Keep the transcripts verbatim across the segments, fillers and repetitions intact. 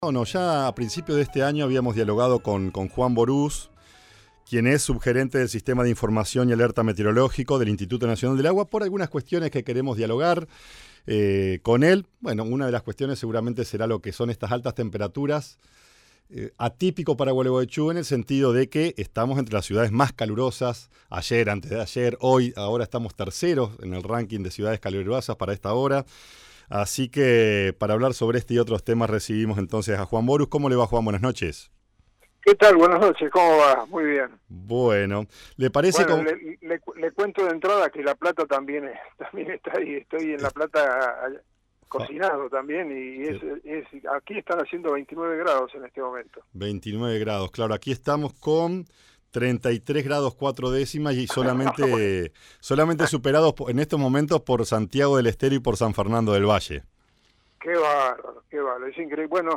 Bueno, ya a principios de este año habíamos dialogado con, con Juan Borús, quien es subgerente del Sistema de Información y Alerta Meteorológico del Instituto Nacional del Agua, por algunas cuestiones que queremos dialogar eh, con él. Bueno, una de las cuestiones seguramente será lo que son estas altas temperaturas, eh, atípico para Gualeguaychú en el sentido de que estamos entre las ciudades más calurosas. Ayer, antes de ayer, hoy, ahora estamos terceros en el ranking de ciudades calurosas para esta hora. Así que para hablar sobre este y otros temas recibimos entonces a Juan Borús. ¿Cómo le va, Juan? Buenas noches. ¿Qué tal? Buenas noches, ¿cómo va? Muy bien. Bueno, ¿le parece bueno, como... le, le, le cuento de entrada que La Plata también, es, también está ahí. Estoy en La Plata cocinado también y es, sí. es aquí están haciendo veintinueve grados en este momento. veintinueve grados, claro. Aquí estamos con treinta y tres grados cuatro décimas y solamente, solamente superados en estos momentos por Santiago del Estero y por San Fernando del Valle. Qué bárbaro, qué bárbaro, es increíble. Bueno,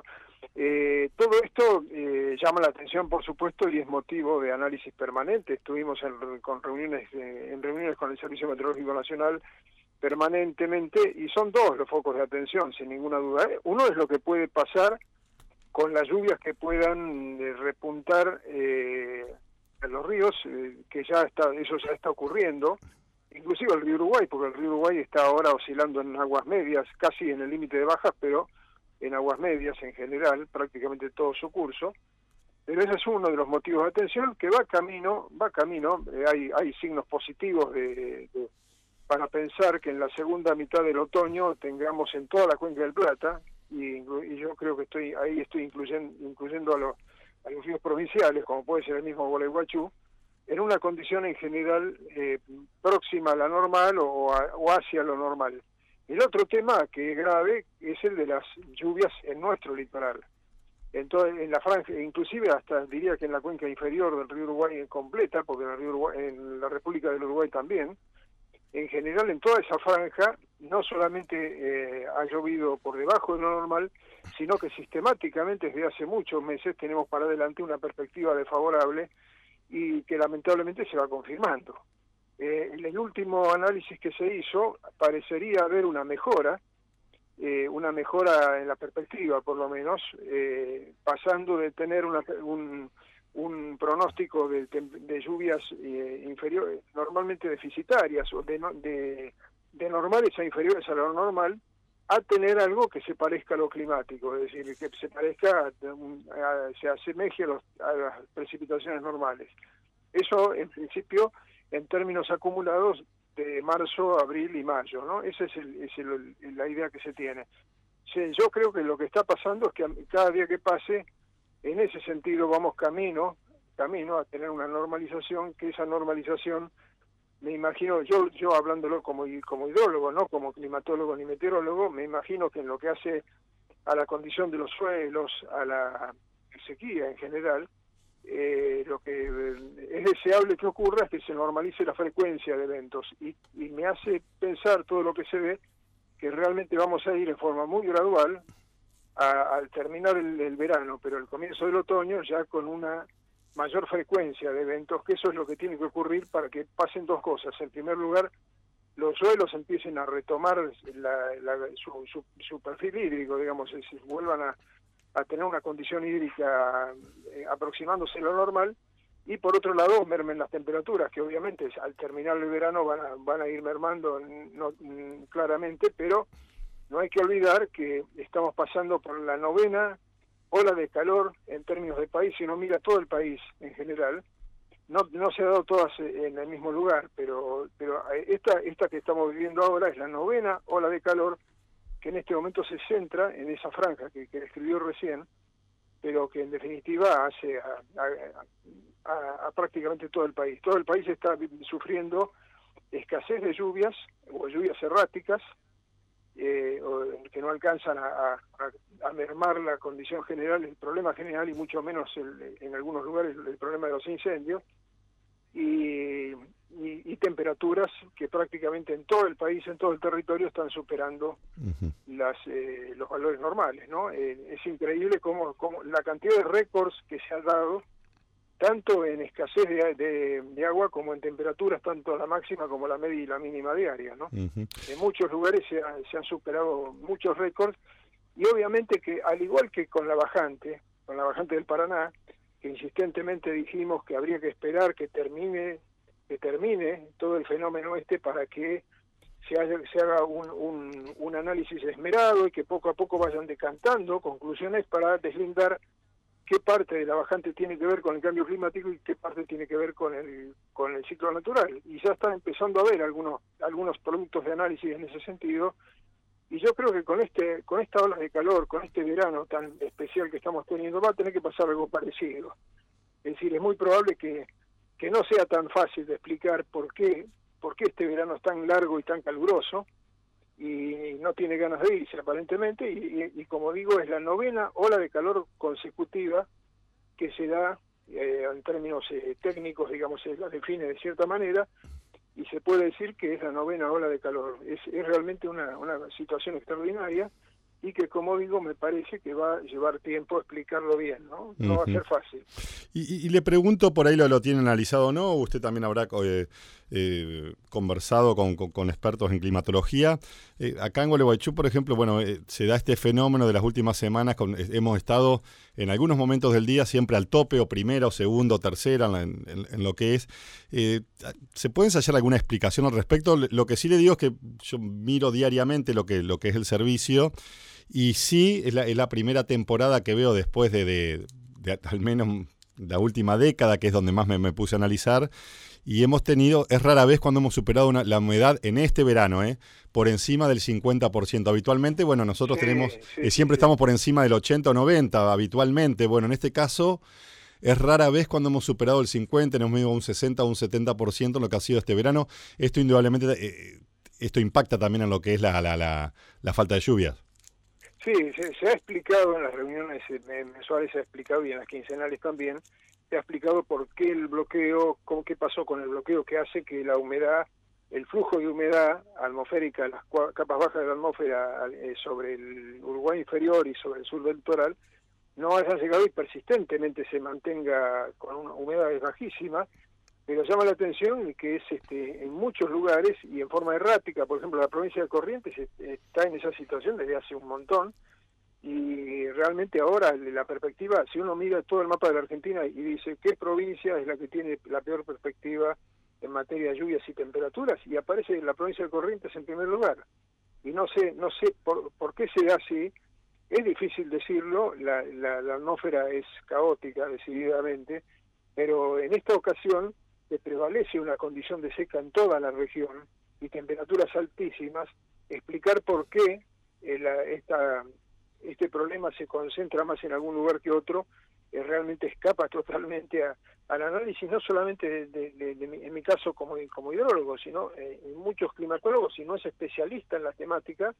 eh, todo esto eh, llama la atención, por supuesto, y es motivo de análisis permanente. Estuvimos en, con reuniones, eh, en reuniones con el Servicio Meteorológico Nacional permanentemente, y son dos los focos de atención, sin ninguna duda. Uno es lo que puede pasar con las lluvias que puedan eh, repuntar eh, en los ríos, eh, que ya está, eso ya está ocurriendo, inclusive el río Uruguay, porque el río Uruguay está ahora oscilando en aguas medias, casi en el límite de bajas, pero en aguas medias en general, prácticamente todo su curso. Pero ese es uno de los motivos de atención, que va camino, va camino, eh, hay, hay signos positivos de, de, para pensar que en la segunda mitad del otoño tengamos en toda la cuenca del Plata, y, y yo creo que estoy ahí estoy incluyendo, incluyendo a los a los ríos provinciales, como puede ser el mismo Gualeguaychú, en una condición en general eh, próxima a la normal o, a, o hacia lo normal. El otro tema que es grave es el de las lluvias en nuestro litoral. Entonces, en la franja, inclusive hasta diría que en la cuenca inferior del río Uruguay completa, porque en, el río Uruguay, en la República del Uruguay también, en general en toda esa franja no solamente eh, ha llovido por debajo de lo normal, sino que sistemáticamente desde hace muchos meses tenemos para adelante una perspectiva desfavorable y que lamentablemente se va confirmando. Eh, en el último análisis que se hizo parecería haber una mejora, eh, una mejora en la perspectiva por lo menos, eh, pasando de tener una, un, un pronóstico de, de lluvias eh, inferiores, normalmente deficitarias, o de, de, de normales a inferiores a lo normal, a tener algo que se parezca a lo climático, es decir, que se parezca, a, a, se asemeje a, los, a las precipitaciones normales. Eso, en principio, en términos acumulados de marzo, abril y mayo, ¿no? Esa es, el, es el, la idea que se tiene. Sí, yo creo que lo que está pasando es que cada día que pase, en ese sentido vamos camino, camino a tener una normalización, que esa normalización, me imagino, yo yo hablándolo como, como hidrólogo, no como climatólogo ni meteorólogo, me imagino que en lo que hace a la condición de los suelos, a la sequía en general, eh, lo que es deseable que ocurra es que se normalice la frecuencia de eventos, y, y me hace pensar todo lo que se ve, que realmente vamos a ir en forma muy gradual a, al terminar el, el verano, pero al comienzo del otoño ya con una mayor frecuencia de eventos, que eso es lo que tiene que ocurrir para que pasen dos cosas. En primer lugar, los suelos empiecen a retomar la, la, su, su, su perfil hídrico, digamos, es decir, vuelvan a, a tener una condición hídrica eh, aproximándose a lo normal, y por otro lado mermen las temperaturas, que obviamente al terminar el verano van a, van a ir mermando no, claramente, pero no hay que olvidar que estamos pasando por la novena ola de calor en términos de país. Si uno mira todo el país en general, no no se ha dado todas en el mismo lugar, pero pero esta esta que estamos viviendo ahora es la novena ola de calor, que en este momento se centra en esa franja que, que describió recién, pero que en definitiva hace a, a, a, a prácticamente todo el país. Todo el país está sufriendo escasez de lluvias o lluvias erráticas, Eh, que no alcanzan a, a, a mermar la condición general, el problema general, y mucho menos el, en algunos lugares el problema de los incendios, y, y, y temperaturas que prácticamente en todo el país, en todo el territorio, están superando uh-huh. las eh, los valores normales, ¿no? Eh, es increíble cómo, cómo la cantidad de récords que se ha dado, tanto en escasez de, de, de agua como en temperaturas, tanto la máxima como la media y la mínima diaria, ¿no? Uh-huh. En muchos lugares se, ha, se han superado muchos récords, y obviamente que al igual que con la bajante, con la bajante del Paraná, que insistentemente dijimos que habría que esperar que termine, que termine todo el fenómeno este para que se haga, se haga un, un, un análisis esmerado y que poco a poco vayan decantando conclusiones para deslindar qué parte de la bajante tiene que ver con el cambio climático y qué parte tiene que ver con el con el ciclo natural. Y ya están empezando a haber algunos algunos productos de análisis en ese sentido, y yo creo que con este con esta ola de calor, con este verano tan especial que estamos teniendo, va a tener que pasar algo parecido. Es decir, es muy probable que, que no sea tan fácil de explicar por qué, por qué este verano es tan largo y tan caluroso, y no tiene ganas de irse aparentemente, y, y, y como digo, es la novena ola de calor consecutiva que se da, eh, en términos eh, técnicos, digamos, se la define de cierta manera, y se puede decir que es la novena ola de calor. Es, es realmente una, una situación extraordinaria, y que, como digo, me parece que va a llevar tiempo explicarlo bien, ¿no? No uh-huh. va a ser fácil. Y, y, y le pregunto, por ahí lo, lo tiene analizado o no, usted también habrá eh, eh, conversado con, con, con expertos en climatología. Eh, acá en Gualeguaychú, por ejemplo, bueno, eh, se da este fenómeno de las últimas semanas, con, eh, hemos estado en algunos momentos del día siempre al tope, o primera, o segunda, o tercera, en, en, en lo que es. Eh, ¿Se puede ensayar alguna explicación al respecto? Lo que sí le digo es que yo miro diariamente lo que, lo que es el servicio, y sí, es la, es la primera temporada que veo después de, de, de al menos la última década, que es donde más me, me puse a analizar, y hemos tenido, es rara vez cuando hemos superado una, la humedad en este verano, ¿eh? por encima del cincuenta por ciento. Habitualmente, bueno, nosotros sí, tenemos, sí, eh, siempre sí. estamos por encima del ochenta o noventa habitualmente. Bueno, en este caso es rara vez cuando hemos superado el cincuenta, nos hemos ido a un sesenta o un setenta por ciento en lo que ha sido este verano. Esto indudablemente, eh, esto impacta también en lo que es la, la, la, la falta de lluvias. Sí, se, se ha explicado en las reuniones mensuales, se ha explicado, y en las quincenales también, se ha explicado por qué el bloqueo, cómo, qué pasó con el bloqueo que hace que la humedad, el flujo de humedad atmosférica, las capas bajas de la atmósfera eh, sobre el Uruguay inferior y sobre el sur del litoral, no hayan llegado y persistentemente se mantenga con una humedad bajísima. Pero llama la atención que es este en muchos lugares y en forma errática. Por ejemplo, la provincia de Corrientes está en esa situación desde hace un montón, y realmente ahora la perspectiva, si uno mira todo el mapa de la Argentina y dice qué provincia es la que tiene la peor perspectiva en materia de lluvias y temperaturas, y aparece la provincia de Corrientes en primer lugar. Y no sé no sé por, por qué se da así, es difícil decirlo, la, la, la atmósfera es caótica decididamente, pero en esta ocasión que prevalece una condición de seca en toda la región y temperaturas altísimas, explicar por qué eh, la, esta, este problema se concentra más en algún lugar que otro, eh, realmente escapa totalmente a, al análisis, no solamente de, de, de, de mi, en mi caso como, como hidrólogo, sino eh, en muchos climatólogos. Si no es especialista en la temática,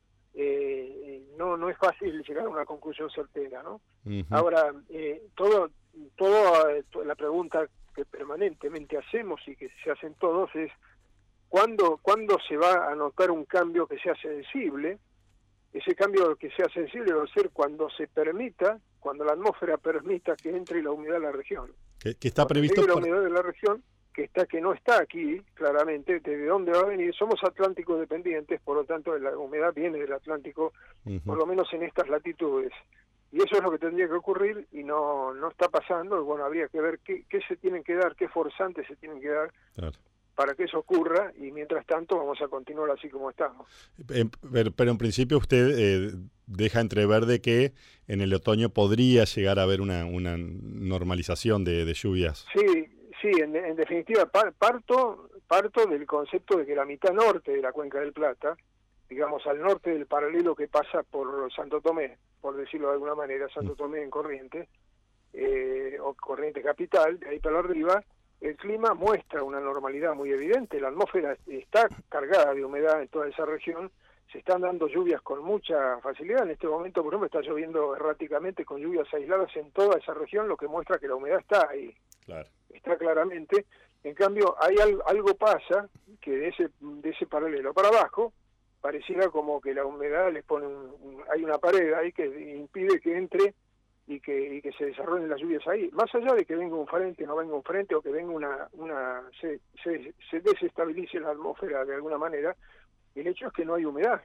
eh, no no es fácil llegar a una conclusión certera, ¿no? Uh-huh. Ahora, eh, todo, todo eh, la pregunta que permanentemente hacemos y que se hacen todos es ¿cuándo, ¿cuándo se va a notar un cambio que sea sensible? Ese cambio que sea sensible va a ser cuando se permita, cuando la atmósfera permita que entre la humedad a la región. Que, que está cuando previsto la por... humedad de la región, que está que no está aquí, claramente, ¿de dónde va a venir? Somos atlánticos dependientes, por lo tanto la humedad viene del Atlántico, uh-huh. por lo menos en estas latitudes. Y eso es lo que tendría que ocurrir, y no no está pasando. Y bueno, habría que ver qué, qué se tienen que dar, qué forzantes se tienen que dar claro. para que eso ocurra, y mientras tanto vamos a continuar así como estamos. Pero, pero en principio usted eh, deja entrever de que en el otoño podría llegar a haber una, una normalización de, de lluvias. Sí, sí, en, en definitiva par, parto, parto del concepto de que la mitad norte de la Cuenca del Plata, digamos al norte del paralelo que pasa por Santo Tomé, por decirlo de alguna manera, Santo Tomé en Corrientes, eh, o Corrientes capital, de ahí para arriba, el clima muestra una normalidad muy evidente. La atmósfera está cargada de humedad en toda esa región, se están dando lluvias con mucha facilidad. En este momento, por ejemplo, está lloviendo erráticamente con lluvias aisladas en toda esa región, lo que muestra que la humedad está ahí. Claro. Está claramente. En cambio, hay algo, algo pasa que de ese, de ese paralelo para abajo, pareciera como que la humedad les pone un, un, hay una pared ahí que impide que entre y que y que se desarrollen las lluvias ahí. Más allá de que venga un frente, no venga un frente, o que venga una una se, se, se desestabilice la atmósfera de alguna manera, el hecho es que no hay humedad.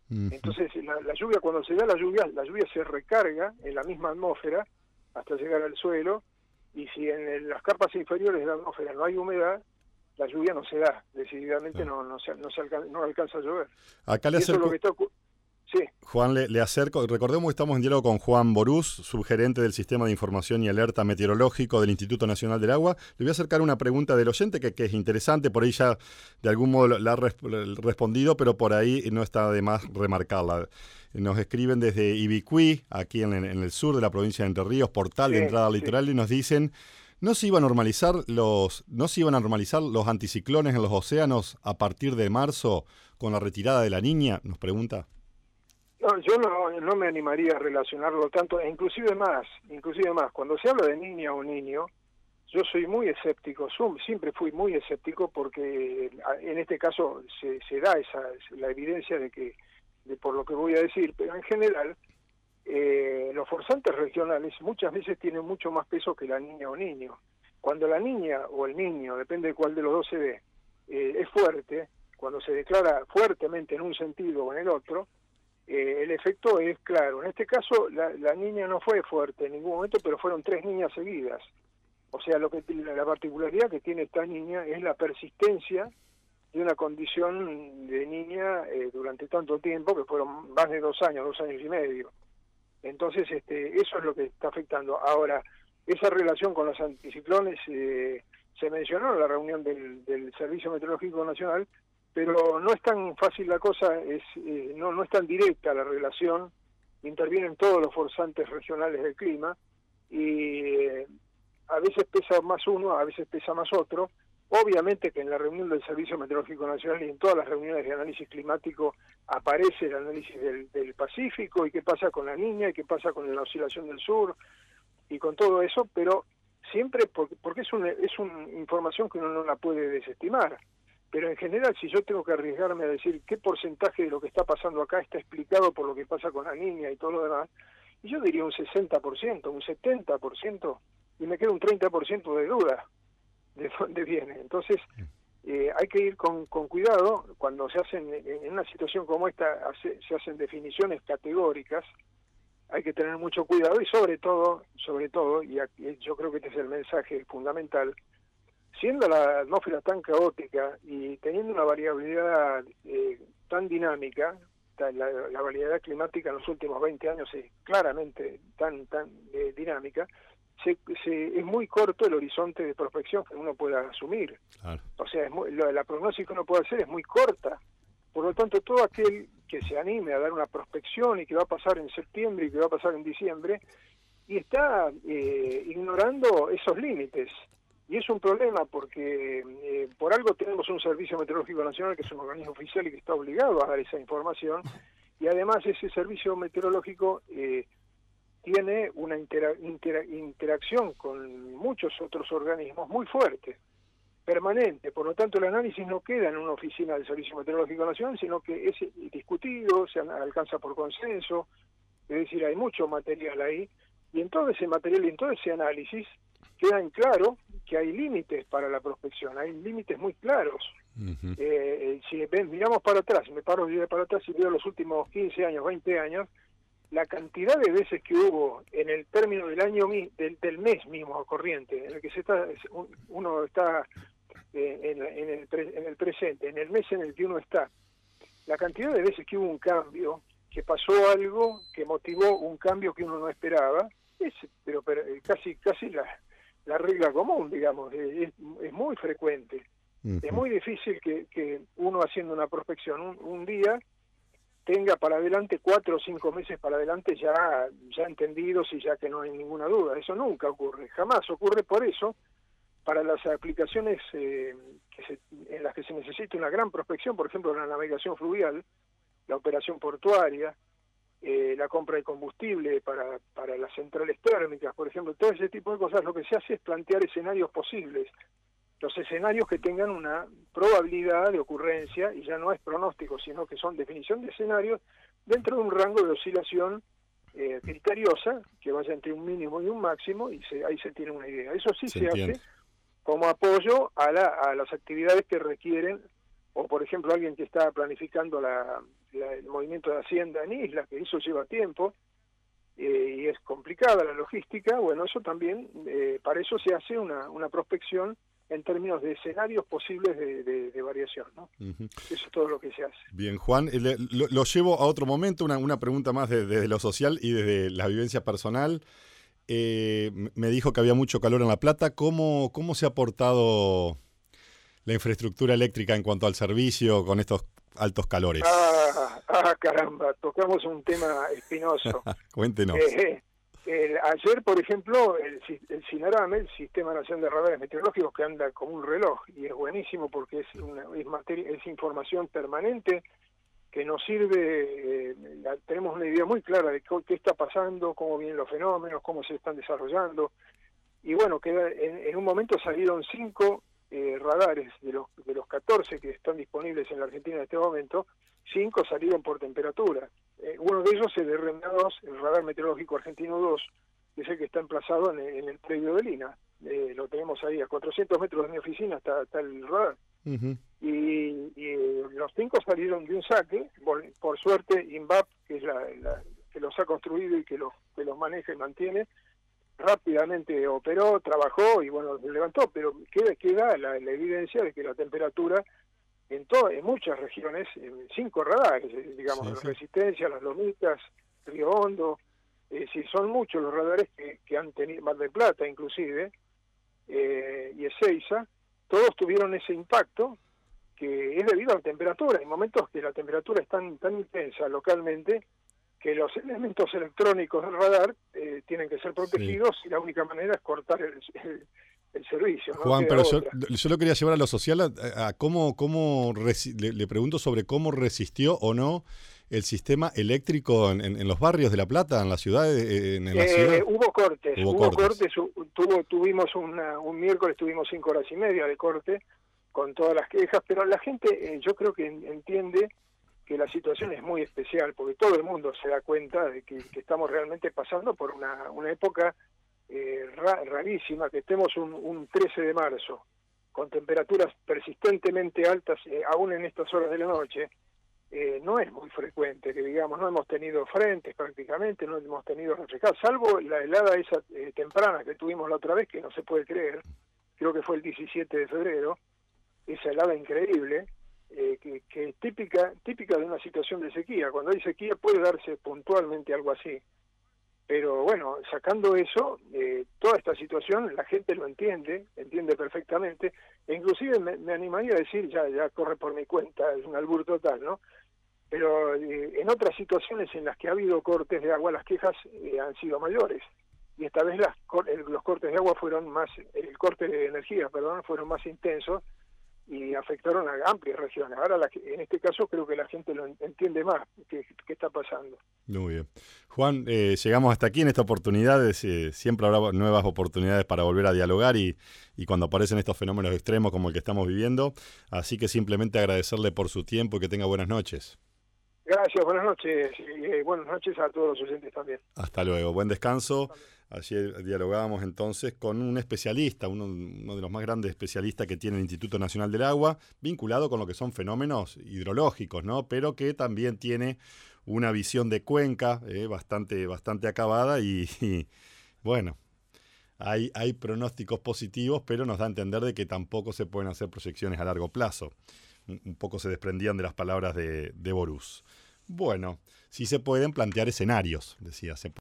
Uh-huh. Entonces la, la lluvia, cuando se da la lluvia, la lluvia se recarga en la misma atmósfera hasta llegar al suelo, y si en el, las capas inferiores de la atmósfera no hay humedad, la lluvia no se da, decididamente sí. no, no, se, no, se alcanza, no alcanza a llover. Acá le acerco... Sí. Juan, le, le acerco, recordemos que estamos en diálogo con Juan Borús, subgerente del Sistema de Información y Alerta Meteorológico del Instituto Nacional del Agua. Le voy a acercar una pregunta del oyente que, que es interesante, por ahí ya de algún modo la ha resp- respondido, pero por ahí no está de más remarcarla. Nos escriben desde Ibicuí, aquí en, en el sur de la provincia de Entre Ríos, portal de sí, entrada al sí. litoral, y nos dicen, ¿no se iba a normalizar los, no se iban a normalizar los anticiclones en los océanos a partir de marzo con la retirada de la Niña? Nos pregunta. No, yo no, no me animaría a relacionarlo tanto, e inclusive más, inclusive más. Cuando se habla de niña o niño, yo soy muy escéptico, siempre fui muy escéptico, porque en este caso se, se da esa la evidencia de que, de por lo que voy a decir, pero en general eh, los forzantes regionales muchas veces tienen mucho más peso que la niña o niño. Cuando la niña o el niño, depende de cuál de los dos se ve, eh, es fuerte, cuando se declara fuertemente en un sentido o en el otro, Eh, el efecto es claro. En este caso la, la niña no fue fuerte en ningún momento, pero fueron tres niñas seguidas. O sea, lo que la particularidad que tiene esta niña es la persistencia de una condición de niña eh, durante tanto tiempo, que fueron más de dos años, dos años y medio. Entonces, este, eso es lo que está afectando. Ahora, esa relación con los anticiclones eh, se mencionó en la reunión del, del Servicio Meteorológico Nacional, pero no es tan fácil la cosa, es eh, no, no es tan directa la relación, intervienen todos los forzantes regionales del clima, y eh, a veces pesa más uno, a veces pesa más otro. Obviamente que en la reunión del Servicio Meteorológico Nacional y en todas las reuniones de análisis climático aparece el análisis del, del Pacífico, y qué pasa con la Niña, y qué pasa con la oscilación del sur, y con todo eso, pero siempre porque, porque es una es una información que uno no la puede desestimar. Pero en general, si yo tengo que arriesgarme a decir qué porcentaje de lo que está pasando acá está explicado por lo que pasa con la niña y todo lo demás, yo diría un sesenta por ciento, un setenta por ciento, y me queda un treinta por ciento de duda de dónde viene. Entonces, eh, hay que ir con, con cuidado. Cuando se hacen, en una situación como esta, hace, se hacen definiciones categóricas, hay que tener mucho cuidado, y sobre todo, sobre todo, y aquí, yo creo que este es el mensaje fundamental, siendo la atmósfera tan caótica y teniendo una variabilidad eh, tan dinámica, la, la variabilidad climática en los últimos veinte años es claramente tan tan eh, dinámica, se, se, es muy corto el horizonte de prospección que uno pueda asumir. Claro. O sea, es muy, la, la prognosis que uno puede hacer es muy corta. Por lo tanto, todo aquel que se anime a dar una prospección y que va a pasar en septiembre y que va a pasar en diciembre, y está eh, ignorando esos límites. Y es un problema porque eh, por algo tenemos un Servicio Meteorológico Nacional, que es un organismo oficial y que está obligado a dar esa información, y además ese servicio meteorológico eh, tiene una intera intera interacción con muchos otros organismos muy fuerte, permanente. Por lo tanto, el análisis no queda en una oficina del Servicio Meteorológico Nacional, sino que es discutido, se alcanza por consenso, es decir, hay mucho material ahí, y en todo ese material y en todo ese análisis queda en claro que hay límites para la prospección, hay límites muy claros. Uh-huh. eh, si ven, miramos para atrás, me paro para atrás y veo los últimos quince años, veinte años, la cantidad de veces que hubo en el término del año del, del mes mismo corriente, en el que se está uno está eh, en, en, el pre, en el presente, en el mes en el que uno está, la cantidad de veces que hubo un cambio, que pasó algo que motivó un cambio que uno no esperaba, es pero, pero casi casi la la regla común, digamos, es, es muy frecuente. Uh-huh. Es muy difícil que, que uno haciendo una prospección un, un día tenga para adelante cuatro o cinco meses para adelante ya, ya entendidos y ya que no hay ninguna duda. Eso nunca ocurre, jamás ocurre. Por eso, para las aplicaciones eh, que se, en las que se necesita una gran prospección, por ejemplo, la navegación fluvial, la operación portuaria, Eh, la compra de combustible para, para las centrales térmicas, por ejemplo, todo ese tipo de cosas, lo que se hace es plantear escenarios posibles, los escenarios que tengan una probabilidad de ocurrencia, y ya no es pronóstico, sino que son definición de escenarios dentro de un rango de oscilación eh, criteriosa, que vaya entre un mínimo y un máximo, y se, ahí se tiene una idea. Eso sí se, se hace como apoyo a, la, a las actividades que requieren, o por ejemplo alguien que está planificando la la, el movimiento de Hacienda en islas, que eso lleva tiempo, eh, y es complicada la logística. Bueno, eso también, eh, para eso se hace una, una prospección en términos de escenarios posibles de, de, de variación, ¿no? Uh-huh. Eso es todo lo que se hace. Bien, Juan, le, lo, lo llevo a otro momento, una, una pregunta más desde, desde lo social y desde la vivencia personal. Eh, me dijo que había mucho calor en La Plata. ¿Cómo, cómo se ha portado la infraestructura eléctrica en cuanto al servicio con estos altos calores? Ah, ah caramba, tocamos un tema espinoso. Cuéntenos. Eh, eh, ayer, por ejemplo, el, el SINARAM, el Sistema Nacional de Radares Meteorológicos, que anda como un reloj, y es buenísimo porque es, una, es, materia, es información permanente que nos sirve, eh, tenemos una idea muy clara de qué está pasando, cómo vienen los fenómenos, cómo se están desarrollando. Y bueno, que en, en un momento salieron cinco eh, radares de los, de los catorce que están disponibles en la Argentina en este momento, cinco salieron por temperatura. Eh, uno de ellos es el R M A dos, el Radar Meteorológico Argentino dos, que es el que está emplazado en, en el predio de Lina. Eh, lo tenemos ahí, a cuatrocientos metros de mi oficina está, está el radar. Uh-huh. Y, y eh, los cinco salieron de un saque. Por, por suerte, INVAP, que es la, la que los ha construido y que los, que los maneja y mantiene, rápidamente operó, trabajó y bueno, se levantó, pero queda, queda la, la evidencia de que la temperatura en todo, en muchas regiones, en cinco radares, digamos, sí, sí. La Resistencia, las Lomitas, Río Hondo, es decir, son muchos los radares que, que han tenido, Mar del Plata inclusive, eh, y Ezeiza, todos tuvieron ese impacto que es debido a la temperatura. Hay momentos que la temperatura es tan, tan intensa localmente que los elementos electrónicos del radar eh, tienen que ser protegidos, sí. Y la única manera es cortar el, el, el servicio. ¿No? Juan, pero yo, yo lo quería llevar a lo social, a, a cómo, cómo resi- le, le pregunto sobre cómo resistió o no el sistema eléctrico en, en, en los barrios de La Plata, en la ciudad. En, en la eh, ciudad. Hubo cortes, hubo, hubo cortes. cortes tuvo, tuvimos una, un miércoles, tuvimos cinco horas y media de corte con todas las quejas, pero la gente eh, yo creo que entiende que la situación es muy especial, porque todo el mundo se da cuenta de que, que estamos realmente pasando por una, una época eh, ra, rarísima, que estemos un, un trece de marzo, con temperaturas persistentemente altas, eh, aún en estas horas de la noche. Eh, no es muy frecuente, que digamos, no hemos tenido frentes prácticamente, no hemos tenido refrescados, salvo la helada esa eh, temprana que tuvimos la otra vez, que no se puede creer, creo que fue el diecisiete de febrero, esa helada increíble, eh, que, que es típica, típica de una situación de sequía. Cuando hay sequía puede darse puntualmente algo así, pero bueno, sacando eso, eh, toda esta situación la gente lo entiende, entiende perfectamente, e inclusive me, me animaría a decir, ya, ya corre por mi cuenta, es un albur total, ¿no? Pero eh, en otras situaciones en las que ha habido cortes de agua, las quejas eh, han sido mayores, y esta vez las, los cortes de agua fueron más, el corte de energía, perdón, fueron más intensos, y afectaron a amplias regiones. Ahora, la, en este caso, creo que la gente lo entiende más qué está pasando. Muy bien. Juan, eh, llegamos hasta aquí en esta oportunidad. Eh, siempre habrá nuevas oportunidades para volver a dialogar y, y cuando aparecen estos fenómenos extremos como el que estamos viviendo. Así que simplemente agradecerle por su tiempo y que tenga buenas noches. Gracias, buenas noches. Y eh, buenas noches a todos los oyentes también. Hasta luego, buen descanso. Ayer dialogábamos entonces con un especialista, uno, uno de los más grandes especialistas que tiene el Instituto Nacional del Agua, vinculado con lo que son fenómenos hidrológicos, ¿no? Pero que también tiene una visión de cuenca eh, bastante, bastante acabada y, y bueno, hay, hay pronósticos positivos, pero nos da a entender de que tampoco se pueden hacer proyecciones a largo plazo. Un, un poco se desprendían de las palabras de, de Borús. Bueno, sí se pueden plantear escenarios, decía, se